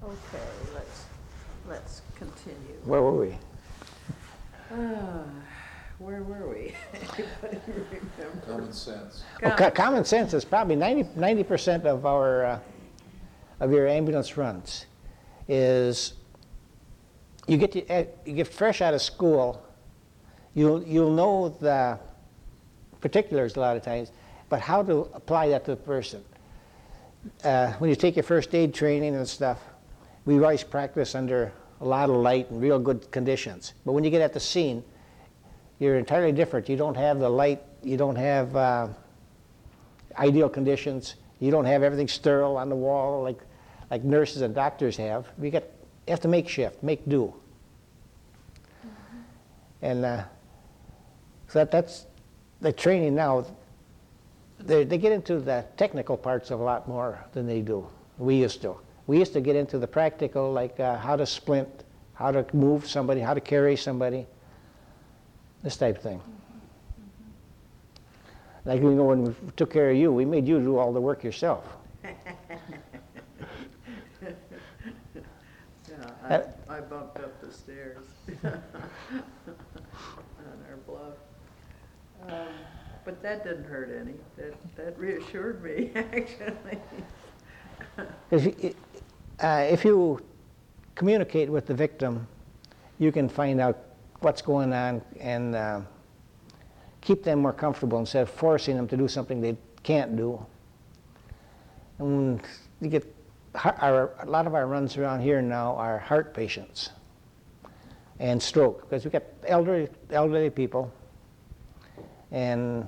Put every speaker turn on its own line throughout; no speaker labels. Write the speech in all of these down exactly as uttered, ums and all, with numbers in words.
Okay, let's, let's continue.
Where were we?
Ah, where were we? Anybody remember?
Common sense.
Oh, co- common sense is probably ninety percent of our uh, of your ambulance runs is you get to, uh, you get fresh out of school. You'll you'll know the particulars a lot of times, but how to apply that to the person. Uh, when you take your first aid training and stuff, we always practice under a lot of light and real good conditions. But when you get at the scene, you're entirely different. You don't have the light, you don't have uh, ideal conditions, you don't have everything sterile on the wall like, like nurses and doctors have. You, get, you have to make shift, make do. Mm-hmm. And uh, so that, that's the training now. They, they get into the technical parts of a lot more than they do. We used to. We used to get into the practical, like uh, how to splint, how to move somebody, how to carry somebody, this type of thing. Mm-hmm. Like, you know, when we took care of you, we made you do all the work yourself.
Yeah, I, I bumped up the stairs on our bluff. Um, But that didn't hurt any. That that reassured me, actually.
If you, uh, if you communicate with the victim, you can find out what's going on and uh, keep them more comfortable instead of forcing them to do something they can't do. And you get our, a lot of our runs around here now are heart patients and stroke, because we got elderly elderly people, and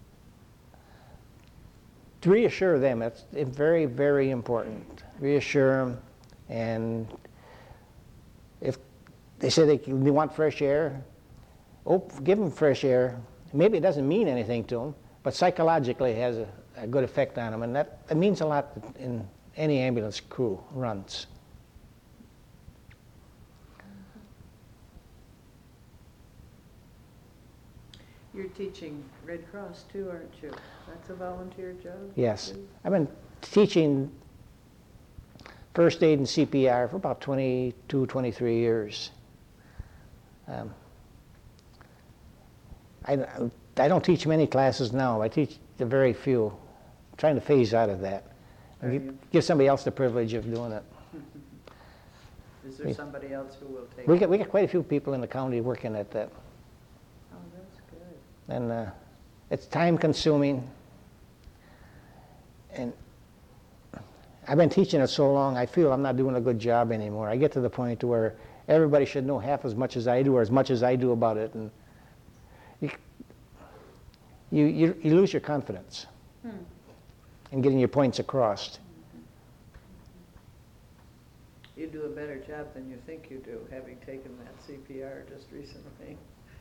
to reassure them, it's very, very important. Reassure them, and if they say they, they want fresh air, oh, give them fresh air. Maybe it doesn't mean anything to them, but psychologically it has a, a good effect on them, and that, that means a lot in any ambulance crew runs.
You're teaching Red Cross too, aren't you? That's a volunteer job?
Yes.
Too?
I've been teaching first aid and C P R for about twenty-two, twenty-three years. Um, I, I don't teach many classes now. I teach the very few. I'm trying to phase out of that. And give, give somebody else the privilege of doing it.
Is there we, somebody else who will take
we
it?
Got, we got quite a few people in the county working at that.
Oh, that's good.
And uh, it's time consuming. And I've been teaching it so long, I feel I'm not doing a good job anymore. I get to the point where everybody should know half as much as I do, or as much as I do about it. And you, you, you, you lose your confidence hmm. in getting your points across.
You do a better job than you think you do, having taken that C P R just recently.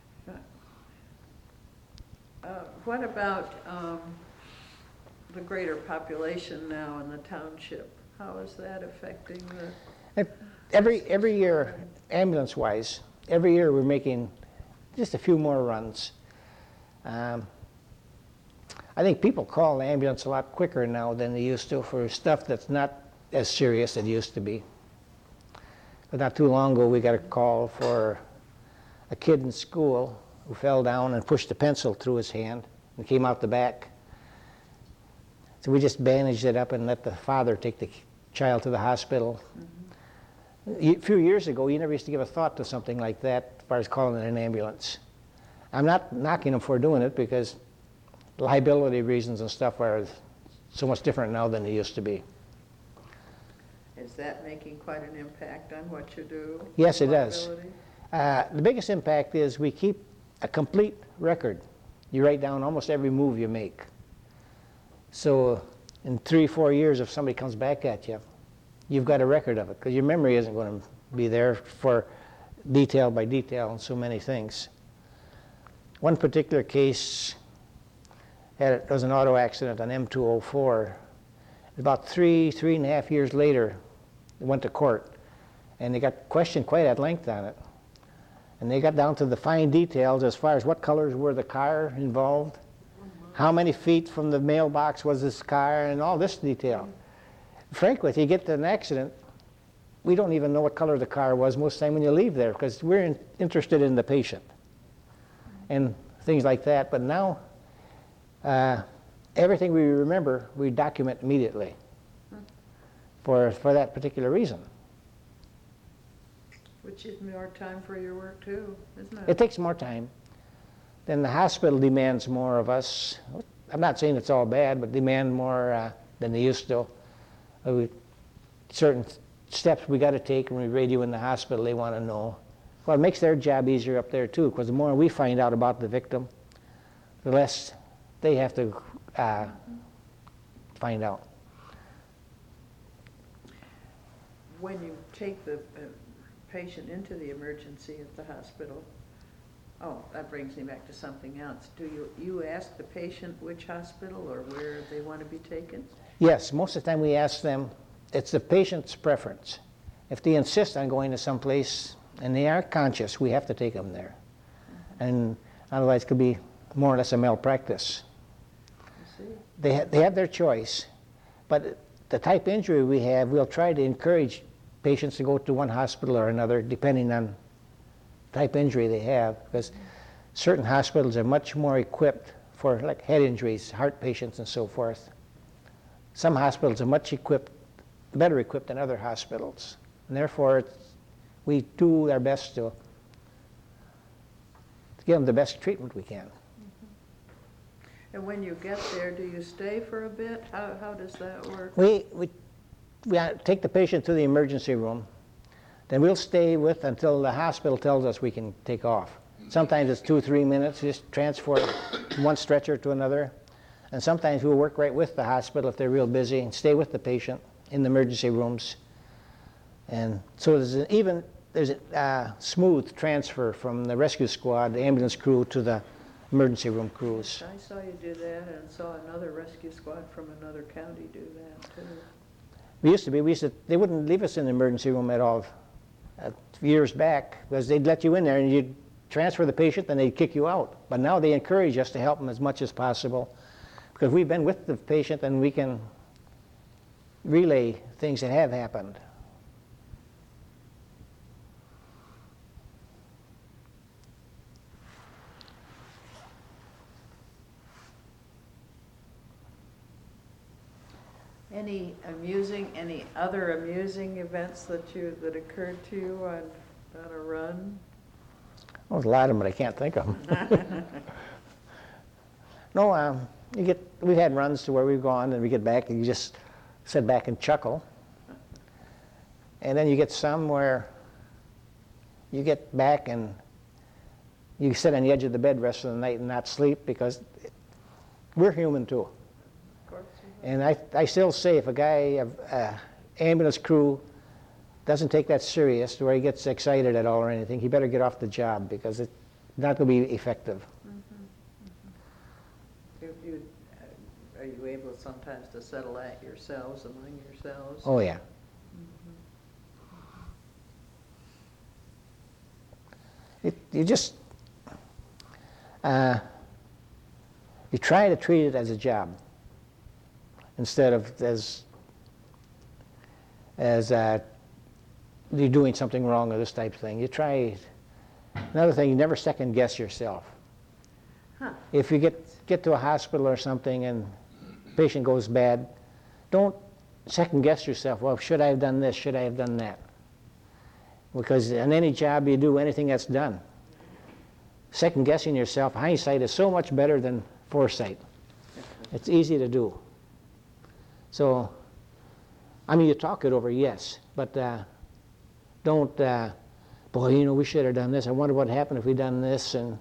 uh, what about um, the greater population now in the township? How is that affecting the...
Every, every year, ambulance-wise, every year we're making just a few more runs. Um, I think people call the ambulance a lot quicker now than they used to for stuff that's not as serious as it used to be. But not too long ago, we got a call for a kid in school who fell down and pushed a pencil through his hand and came out the back. So we just bandaged it up and let the father take the child to the hospital. Mm-hmm. A few years ago, you never used to give a thought to something like that as far as calling in an ambulance. I'm not knocking them for doing it, because liability reasons and stuff are so much different now than they used to be.
Is that making quite an impact on what you do?
Yes, it does. Uh, the biggest impact is we keep a complete record. You write down almost every move you make. So in three, four years, if somebody comes back at you, you've got a record of it, because your memory isn't going to be there for detail by detail on so many things. One particular case had, it was an auto accident on M two oh four. About three, three and a half years later, they went to court, and they got questioned quite at length on it. And they got down to the fine details as far as what colors were the car involved, how many feet from the mailbox was this car, and all this detail. Frankly, if you get to an accident, we don't even know what color the car was most of the time when you leave there, because we're in, interested in the patient and things like that. But now, uh, everything we remember, we document immediately for, for that particular reason.
Which is more time for your work too, isn't it?
It takes more time. Then the hospital demands more of us. I'm not saying it's all bad, but demand more uh, than they used to. Uh, we, certain steps we got to take when we radio in the hospital, they want to know. Well, it makes their job easier up there too, because the more we find out about the victim, the less they have to uh, find out.
When you take the uh, patient into the emergency at the hospital, oh, that brings me back to something else. Do you, you ask the patient which hospital or where they want to be taken?
Yes, most of the time we ask them, it's the patient's preference. If they insist on going to some place and they are conscious, we have to take them there. Mm-hmm. And otherwise it could be more or less a malpractice.
I see.
They, ha they have their choice, but the type injury we have, we'll try to encourage patients to go to one hospital or another depending on type injury they have, because certain hospitals are much more equipped for like head injuries, heart patients and so forth. Some hospitals are much equipped, better equipped than other hospitals, and therefore it's, we do our best to, to give them the best treatment we can.
Mm-hmm. And when you get there, do you stay for a bit? How, how does that work?
We, we, we take the patient to the emergency room, then we'll stay with until the hospital tells us we can take off. Sometimes it's two or three minutes, just transfer from one stretcher to another. And sometimes we'll work right with the hospital if they're real busy and stay with the patient in the emergency rooms. And so there's an even, there's a uh, smooth transfer from the rescue squad, the ambulance crew, to the emergency room crews.
I saw you do that and saw another rescue squad from another county do that too.
We used to be, we used to, they wouldn't leave us in the emergency room at all uh, years back, because they'd let you in there and you'd transfer the patient and they'd kick you out. But now they encourage us to help them as much as possible, because we've been with the patient and we can relay things that have happened.
Any amusing, any other amusing events that you, that occurred to you on, on a run?
Well, there's a lot of them, but I can't think of them. No, um, you get, we've had runs to where we've gone and we get back and you just sit back and chuckle. And then you get some where you get back and you sit on the edge of the bed the rest of the night and not sleep, because we're human too.
Of course.
And I, I still say, if a guy, a, a ambulance crew, doesn't take that serious, where he gets excited at all or anything, he better get off the job, because it's not going to be effective.
Mm-hmm. Mm-hmm. You, you, uh, are you able sometimes to settle that yourselves, among yourselves?
Oh yeah. Mm-hmm. It, you just, uh, you try to treat it as a job instead of as, as uh, you're doing something wrong or this type of thing. You try, another thing, you never second guess yourself.
Huh.
If you get, get to a hospital or something and the patient goes bad, don't second guess yourself. Well, should I have done this? Should I have done that? Because in any job you do, anything that's done, second guessing yourself, hindsight is so much better than foresight. It's easy to do. So, I mean, you talk it over, yes, but uh, don't, uh, boy, you know, we should have done this. I wonder what happened if we'd done this. And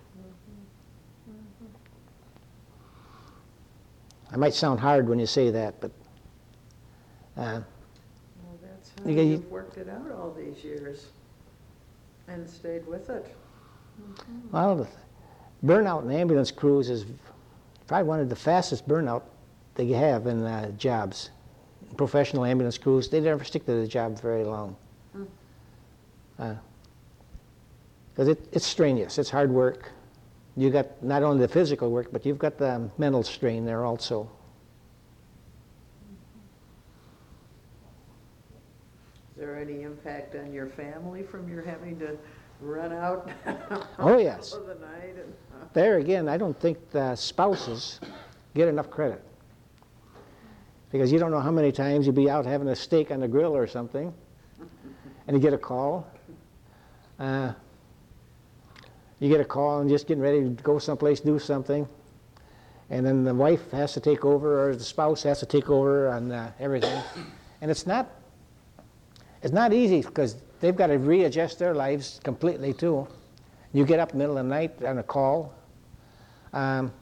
I might sound hard when you say that, but uh,
Well, that's how
You get-
you've worked it out all these years and stayed with it.
well, the burnout in ambulance crews is probably one of the fastest burnout they have in uh, jobs. Professional ambulance crews, they never stick to the job very long. Because uh, it, it's strenuous, it's hard work. You got not only the physical work, but you've got the mental strain there also.
Is there any impact on your family from your having to run out
Oh,
in
yes.
the middle of the night? And, uh,
There again, I don't think the spouses get enough credit. Because you don't know how many times you'll be out having a steak on the grill or something, and you get a call. Uh, you get a call and just getting ready to go someplace, do something, and then the wife has to take over, or the spouse has to take over on uh, everything. And it's not, it's not easy because they've got to readjust their lives completely too. You get up in the middle of the night on a call. Um,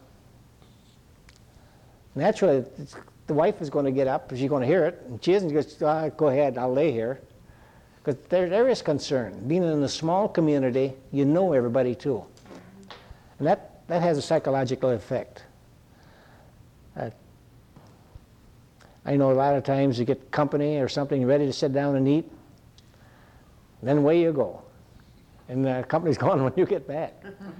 naturally, it's, the wife is going to get up, she's going to hear it, and she isn't just, ah, go ahead, I'll lay here. Because there, there is concern. Being in a small community, you know everybody too. And that, that has a psychological effect. Uh, I know a lot of times you get company or something, you're ready to sit down and eat, and then away you go. And the company's gone when you get back.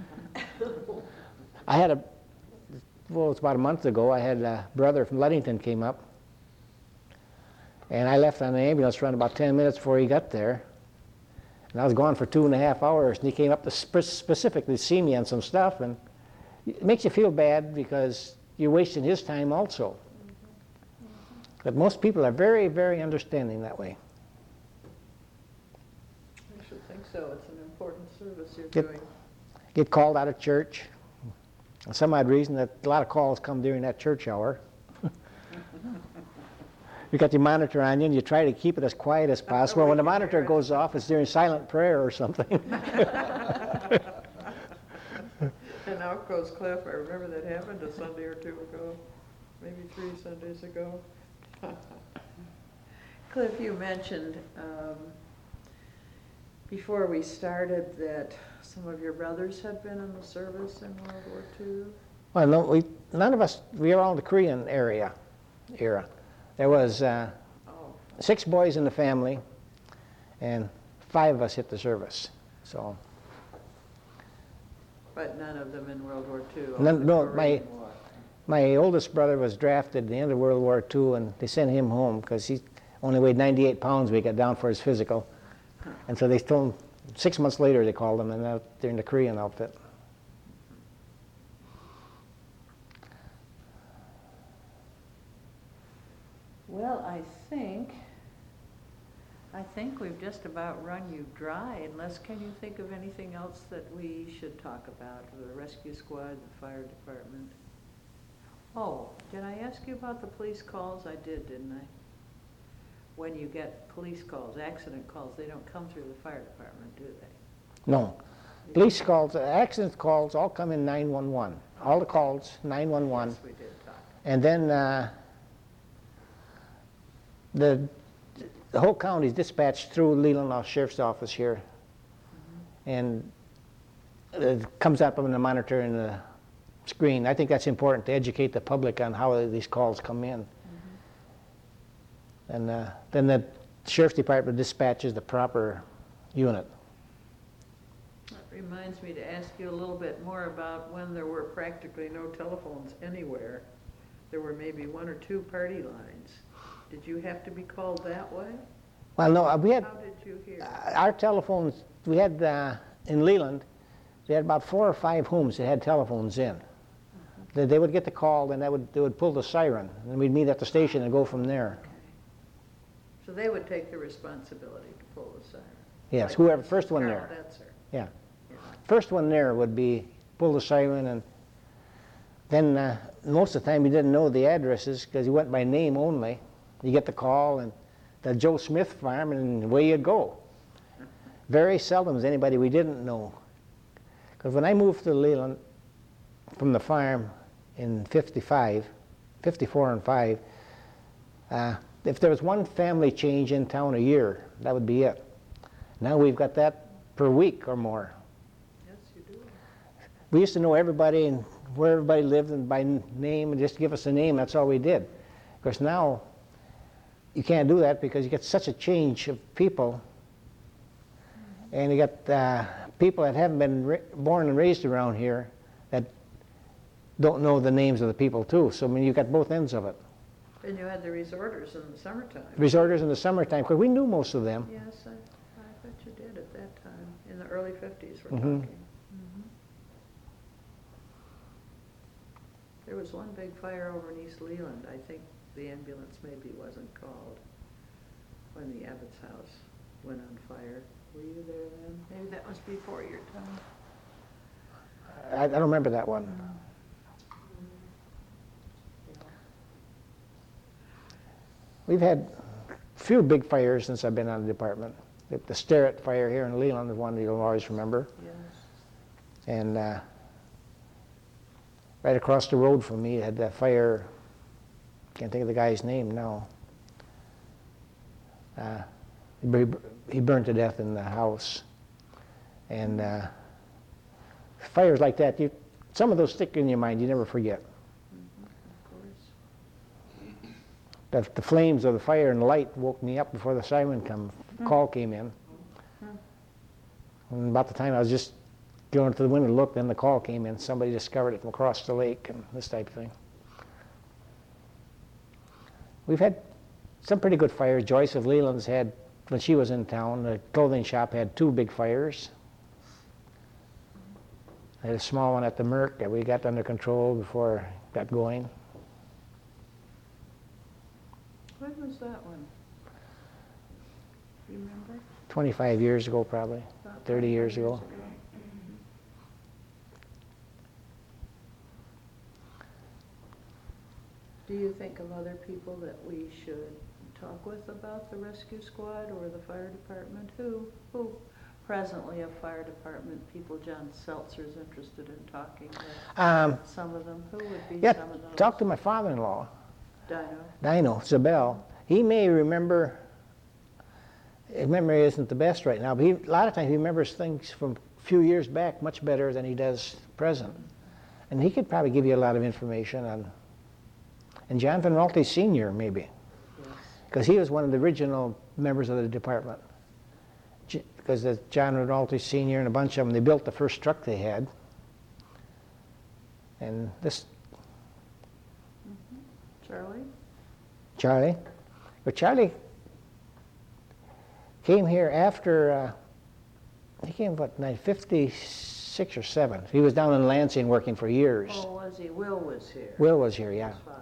I had a, well, it was about a month ago, I had a brother from Ludington came up, and I left on the ambulance around about ten minutes before he got there. And I was gone for two and a half hours, and he came up to spe specifically to see me on some stuff, and it makes you feel bad because you're wasting his time also. But most people are very, very understanding that way.
I should think so. It's an important service you're
Get,
doing.
get called out of church. For some odd reason, that a lot of calls come during that church hour. You got your monitor on you, and you try to keep it as quiet as possible. When the monitor goes off, it's during silent prayer or something.
And out goes Cliff. I remember that happened a Sunday or two ago, maybe three Sundays ago. Cliff, you mentioned um, before we started that some of your brothers had been in the service in World War Two.
Well, no, we, none of us, we were all in the Korean area, era. There was uh,
Oh,
six boys in the family, and five of us hit the service. So,
but none of them in World War Two.
None-
the
no,
Korean
my-
War.
my oldest brother was drafted at the end of World War Two, and they sent him home because he only weighed ninety-eight pounds when he got down for his physical. And so they told him, six months later they called him, and now they're in the Korean outfit.
Well, I think, I think we've just about run you dry, unless, can you think of anything else that we should talk about? The rescue squad, the fire department? Oh, did I ask you about the police calls? I did, didn't I? When you get police calls, accident calls, they don't come through the fire department, do they?
No. Police calls, accident calls all come in nine one one. All the calls, nine one one.
Yes, we did talk.
And then uh, the, the whole county is dispatched through Leelanau Sheriff's Office here. Mm-hmm. And it comes up on the monitor and the screen. I think that's important to educate the public on how these calls come in. Mm-hmm. And uh, then the Sheriff's Department dispatches the proper unit.
That reminds me to ask you a little bit more about when there were practically no telephones anywhere. There were maybe one or two party lines. Did you have to be called that way?
Well, no, uh, we had
How did you hear?
uh, our telephones. We had uh, in Leland, we had about four or five homes that had telephones in. Mm-hmm. They, they would get the call, and that would they would pull the siren, and we'd meet at the station and go from there.
Okay. So they would take the responsibility to pull the siren?
Yes,
Like
whoever
Missus
first one
Carol
there.
Detzer.
Yeah.
Yeah.
First one there would be pull the siren, and then uh, most of the time you didn't know the addresses because you went by name only. You get the call and the Joe Smith farm, and away you'd go. Very seldom is anybody we didn't know. Because when I moved to Leland from the farm in fifty-five, fifty-four and five, uh, if there was one family change in town a year, that would be it. Now we've got that per week or more.
Yes, you do.
We used to know everybody and where everybody lived and by n- name, and just give us a name, that's all we did. Of course, now you can't do that because you get such a change of people, and you got uh, people that haven't been ra- born and raised around here that don't know the names of the people too. So I mean, you got both ends of it.
And you had the resorters in the summertime.
Resorters in the summertime, because we knew most of them.
Yes, I, I bet you did at that time, in the early fifties we're
Mhm.
talking. Mhm. There was one big fire over in East Leland. I think the ambulance maybe wasn't called when the Abbott's house went on fire. Were you there then? Maybe that was before your time.
I, I don't remember that one. We've had a few big fires since I've been on the department. The, the Sterrett fire here in Leland is one you'll always remember.
Yes.
And uh, right across the road from me had that fire, can't think of the guy's name now. Uh, he, bur- he burned to death in the house. And uh, fires like that, you, some of those stick in your mind, you never forget.
Mhm, of course.
The, the flames of the fire and the light woke me up before the siren come, call came in. And about the time I was just going to the window to look, then the call came in. Somebody discovered it from across the lake and this type of thing. We've had some pretty good fires. Joyce of Leland's had, when she was in town, the clothing shop had two big fires. I had a small one at the Merck that we got under control before it got going.
When was that one? Do you remember?
twenty-five years ago, probably.
About
thirty years
twenty-five
ago.
Do you think of other people that we should talk with about the rescue squad or the fire department? Who, who presently of fire department people John Seltzer's interested in talking with?
Um,
Some of them, who would be
yeah,
some of those?
talk to my father-in-law,
Dino.
Dino Zabel. He may remember, his memory isn't the best right now, but he, a lot of times he remembers things from a few years back much better than he does present. And he could probably give you a lot of information on, and John Van Ralte Senior maybe,
Yes.
because he was one of the original members of the department. Because John Van Ralte Senior and a bunch of them, they built the first truck they had. And this,
Charlie?
Charlie, but Charlie came here after, uh, he came, what, fifty-six or seven. He was down in Lansing working for years.
Oh, was he? Will was here.
Will was here, yeah.
His father.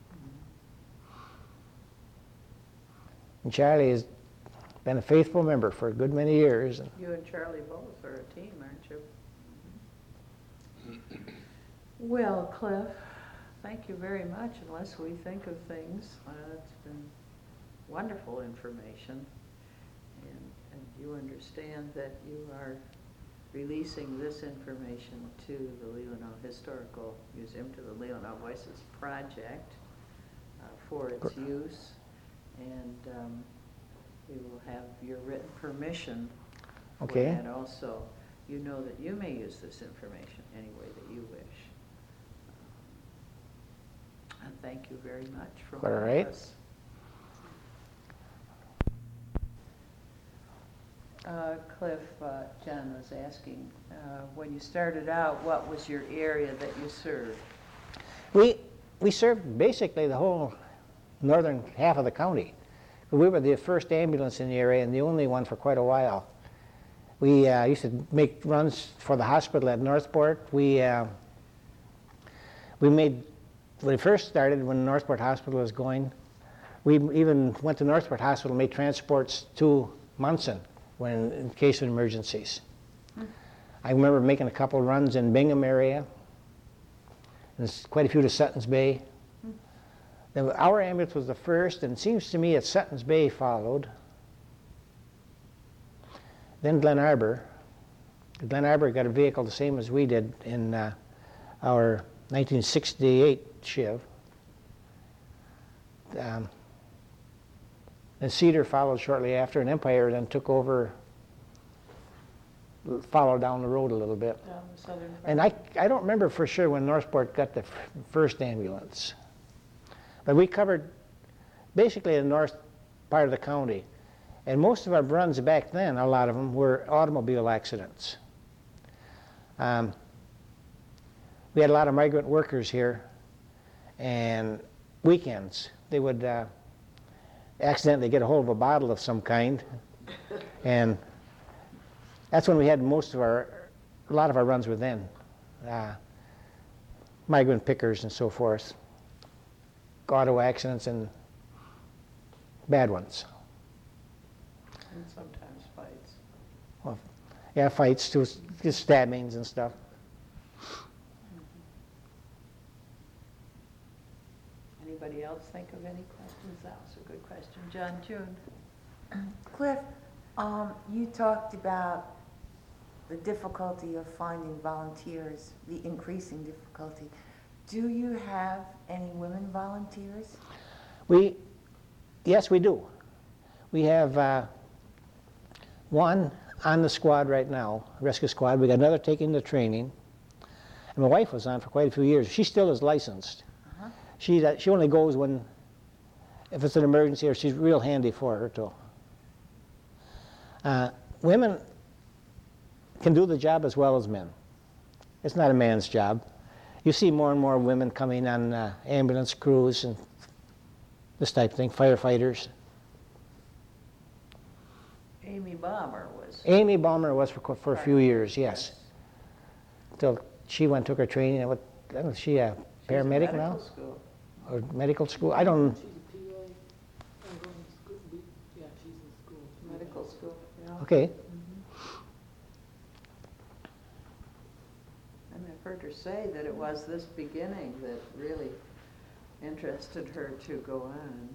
And Charlie has been a faithful member for a good many years. And
You and Charlie both are a team, aren't you? Well, Cliff, thank you very much. Unless we think of things, uh, it's been wonderful information. And, and you understand that you are releasing this information to the Leelanau Historical Museum, to the Leelanau Voices Project uh, for its use. And um, we will have your written permission for
Okay.
that also. You know that you may use this information any way that you wish. And thank you very much from
All
all of
right.
us. Uh, Cliff, uh, John was asking, uh, when you started out, what was your area that you served?
we, we served basically the whole northern half of the county. We were the first ambulance in the area and the only one for quite a while. We uh, used to make runs for the hospital at Northport. We, uh, we made, when we first started, when Northport Hospital was going, we even went to Northport Hospital and made transports to Munson when, in case of emergencies.
Hmm.
I remember making a couple runs in Bingham area, and s- quite a few to Sutton's Bay.
Hmm.
Then our ambulance was the first, and it seems to me that Sutton's Bay followed. Then Glen Arbor. Glen Arbor got a vehicle the same as we did in uh, our nineteen sixty-eight Shiv. Um, and Cedar followed shortly after, and Empire then took over, followed down the road a little bit.
Down the southern part?
And I, I don't remember for sure when Northport got the f- first ambulance. But we covered basically the north part of the county. And most of our runs back then, a lot of them, were automobile accidents. Um, we had a lot of migrant workers here, and weekends. they would uh, accidentally get a hold of a bottle of some kind, and that's when we had most of our, a lot of our runs were then. Uh, migrant pickers and so forth, auto accidents and bad ones.
And sometimes fights.
Well, yeah, fights too, just stabbings and stuff.
Anybody else think of any questions? That was a good question. John June.
Cliff, um, you talked about the difficulty of finding volunteers, the increasing difficulty. Do you have any women volunteers?
We, yes, we do. We have uh, one on the squad right now, rescue squad. We got another taking the training. And my wife was on for quite a few years. She still is licensed.
Uh-huh.
She, uh, she only goes when, if it's an emergency, or she's real handy for her too. Uh, women can do the job as well as men. It's not a man's job. You see more and more women coming on uh, ambulance crews and this type of thing, firefighters.
Amy Bomber was.
Amy Balmer was for, for a few years, yes. Till she went took her training. And what, I don't know, is she a
She's in
paramedic
medical
now?
School.
Or medical school? I don't.
She's a P A. I'm going to school. Yeah, she's in school.
Medical school, yeah.
Okay.
And I've heard her say that it was this beginning that really interested her to go on.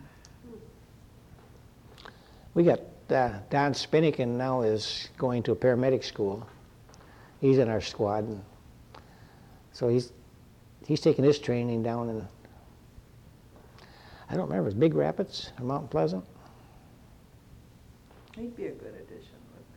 We got uh, Don Spinnikin now is going to a paramedic school. He's in our squad, and so he's he's taking his training down in, I don't remember, it's Big Rapids or Mount Pleasant.
He'd be a good addition, wouldn't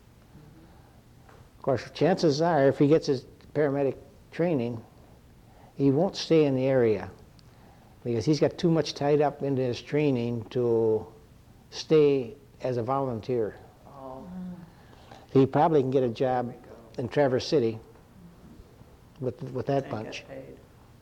Of course, chances are, if he gets his paramedic training, he won't stay in the area because he's got too much tied up into his training to stay as a volunteer.
he? Oh,
He probably can get a
there
job
we go.
in Traverse City with with that
And
bunch.
get paid.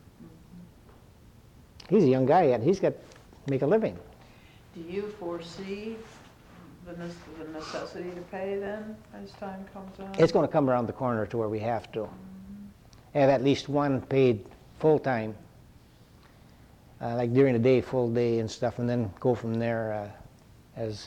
He's a young guy yet. He's got to make a living.
Do you foresee the nec- the necessity to pay then, as time comes on?
It's going to come around the corner to where we have to have at least one paid full time, uh, like during the day, full day and stuff, and then go from there. Uh, as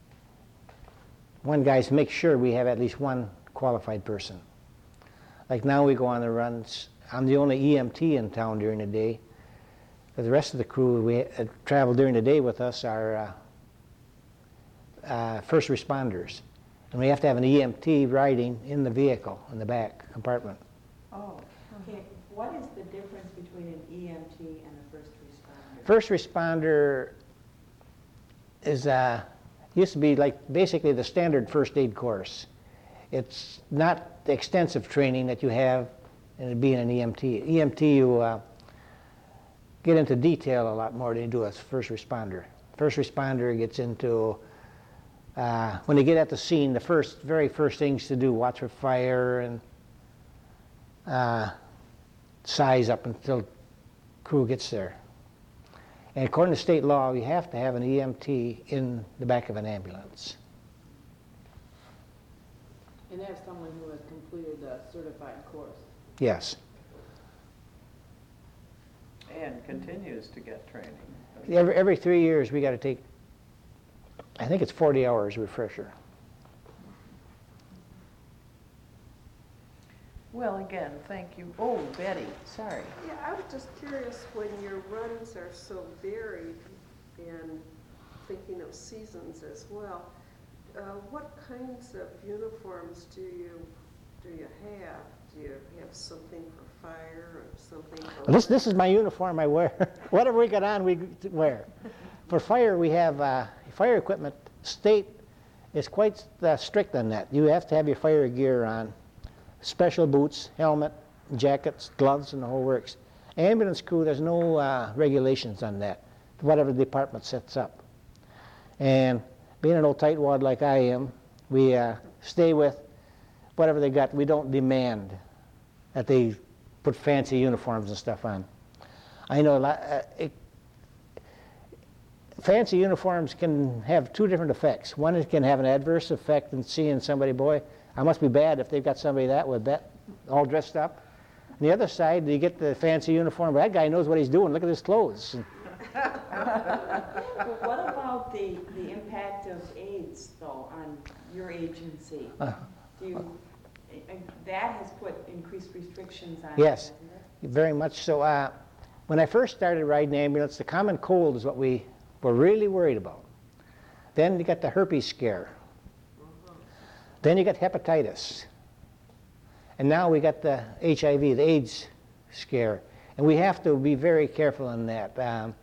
one guy's make sure we have at least one qualified person. Like now we go on the runs. I'm the only E M T in town during the day. But the rest of the crew we uh, travel during the day with us are uh, uh, first responders. And we have to have an E M T riding in the vehicle, in the back compartment.
Oh,
Okay, what is the difference between an E M T and a first responder?
First responder is, uh, used to be like basically the standard first aid course. It's not the extensive training that you have in being an E M T. E M T, you uh, get into detail a lot more than you do as first responder. First responder gets into, uh, when they get at the scene, the first, very first things to do, watch for fire and uh, size up until crew gets there. And according to state law, you have to have an E M T in the back of an ambulance.
And that's someone who has completed the certified course.
Yes.
and continues to get training.
Every, every three years, we got to take, I think it's forty hours refresher.
Well, again, thank you. Oh, Betty, sorry.
Yeah, I was just curious, when your runs are so varied and thinking of seasons as well, uh, what kinds of uniforms do you do you have? Do you have something for fire or something for...
This, this is my uniform I wear. Whatever we got on, we wear. For fire, we have uh, fire equipment. State is quite uh, strict on that. You have to have your fire gear on. Special boots, helmet, jackets, gloves, and the whole works. Ambulance crew, there's no uh, regulations on that, whatever the department sets up. And being an old tightwad like I am, we uh, stay with whatever they got. We don't demand that they put fancy uniforms and stuff on. I know a lot, uh, it, fancy uniforms can have two different effects. One, it can have an adverse effect in seeing somebody, boy, I must be bad if they've got somebody that with that all dressed up. On the other side, you get the fancy uniform, but that guy knows what he's doing. Look at his clothes.
But what about the, the impact of AIDS, though, on your agency?
Uh,
Do you, uh, that has put increased restrictions on it,
Yes.
hasn't it?
Very much so. Uh, when I first started riding ambulance, the common cold is what we were really worried about. Then you got the herpes scare. Then you got hepatitis. And now we got the H I V, the AIDS scare. And we have to be very careful in that. Um,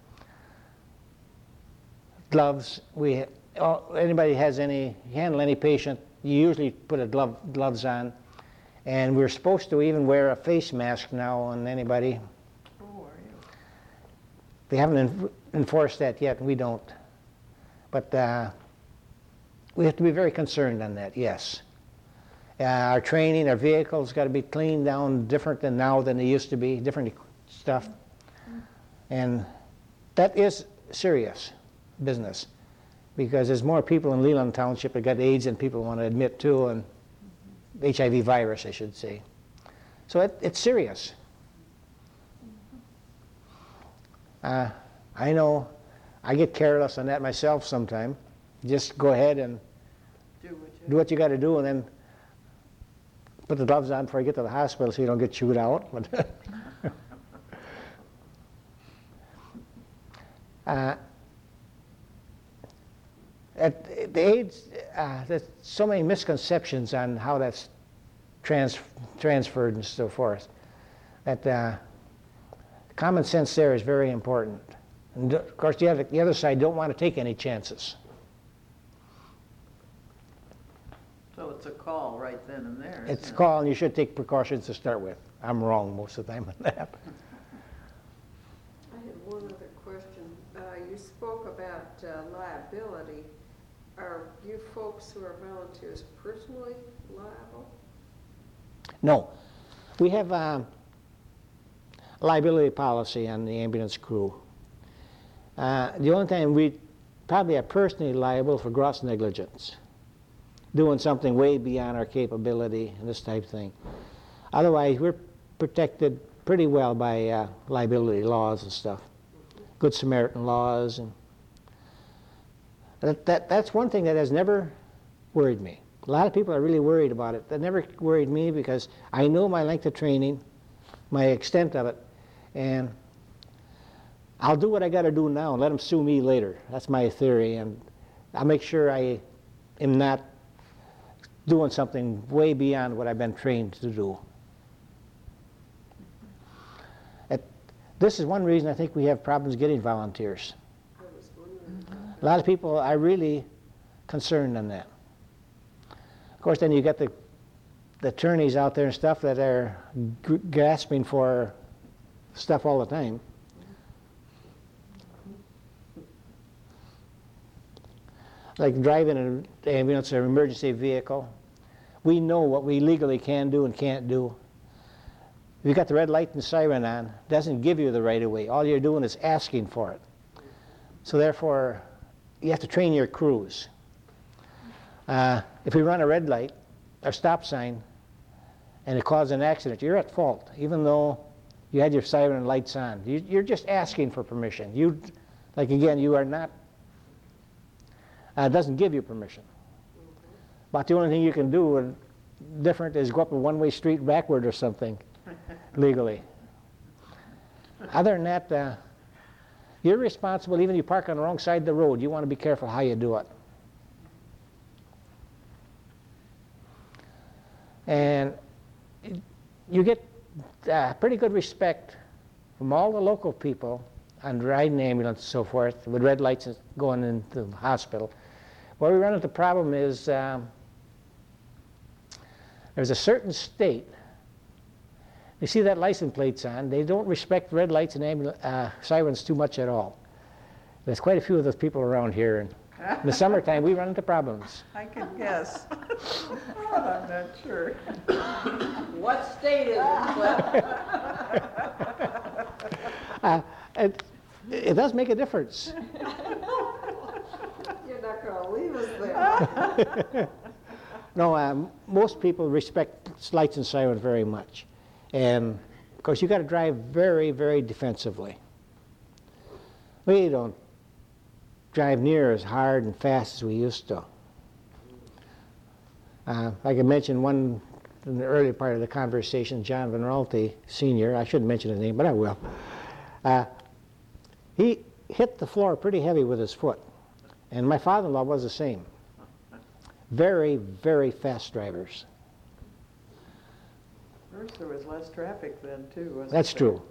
gloves, we, oh, anybody has any, handle any patient, you usually put a glove, gloves on. And we're supposed to even wear a face mask now on anybody.
Oh, are you?
They haven't en enforced that yet, and we don't. But uh, we have to be very concerned on that, yes. Uh, our training, our vehicles got to be cleaned down different than now than they used to be, different stuff. And that is serious business, because there's more people in Leland Township that got AIDS than people want to admit to, and H I V virus, I should say. So it, it's serious. Uh, I know I get careless on that myself sometime. Just go ahead and
Do what you.
do what you got to do, and then put the gloves on before you get to the hospital so you don't get chewed out. uh, at the AIDS, uh, there's so many misconceptions on how that's trans transferred and so forth. That uh, common sense there is very important. And of course, the other, the other side don't want to take any chances.
So it's a call right then and there.
It's a
isn't it?
call, and you should take precautions to start with. I'm wrong most of the time on that.
I had one other question. Uh, you spoke about uh, liability. Are you folks who are volunteers personally liable?
No. We have um, a liability policy on the ambulance crew. Uh, the only time we probably are personally liable for gross negligence, doing something way beyond our capability and this type of thing. Otherwise, we're protected pretty well by uh, liability laws and stuff. Good Samaritan laws. And that, that, that's one thing that has never worried me. A lot of people are really worried about it. That never worried me because I know my length of training, my extent of it, and I'll do what I got to do now and let them sue me later. That's my theory, and I'll make sure I am not doing something way beyond what I've been trained to do. At, this is one reason I think we have problems getting volunteers.
I was wondering.
A lot of people are really concerned on that. Of course, then you get the, the attorneys out there and stuff that are g grasping for stuff all the time. Like driving an ambulance or emergency vehicle. We know what we legally can do and can't do. If you've got the red light and siren on, it doesn't give you the right of way. All you're doing is asking for it. So therefore, you have to train your crews. Uh, if we run a red light or stop sign and it causes an accident, you're at fault, even though you had your siren and lights on. You, you're just asking for permission. You, like again, you are not, uh, it doesn't give you permission. But the only thing you can do uh, different is go up a one-way street backward or something legally. Other than that, uh, you're responsible even if you park on the wrong side of the road. You want to be careful how you do it. And you get uh, pretty good respect from all the local people on riding ambulance and so forth with red lights going into the hospital. Where we run into the problem is um, there's a certain state, you see that license plates on, they don't respect red lights and ambulance, uh, sirens too much at all. There's quite a few of those people around here, and in the summertime we run into problems.
I can guess. I'm not sure.
What state is it, Cliff?
uh, it, it does make a difference.
there.
No, um, most people respect lights and sirens very much. And, of course, you got to drive very, very defensively. We don't drive near as hard and fast as we used to. Uh, like I mentioned one in the early part of the conversation, John Van Rolte, Senior, I shouldn't mention his name, but I will. Uh, he hit the floor pretty heavy with his foot. And my father-in-law was the same. Very, very fast drivers.
First, there was less traffic then, too, wasn't
That's
there?
true.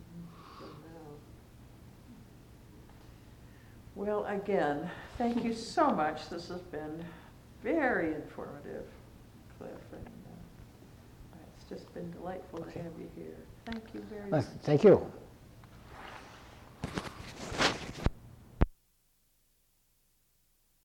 Well, again, thank you so much. This has been very informative, Cliff, and uh, it's just been delightful to have you here. Thank you very
Uh,
much.
Thank you.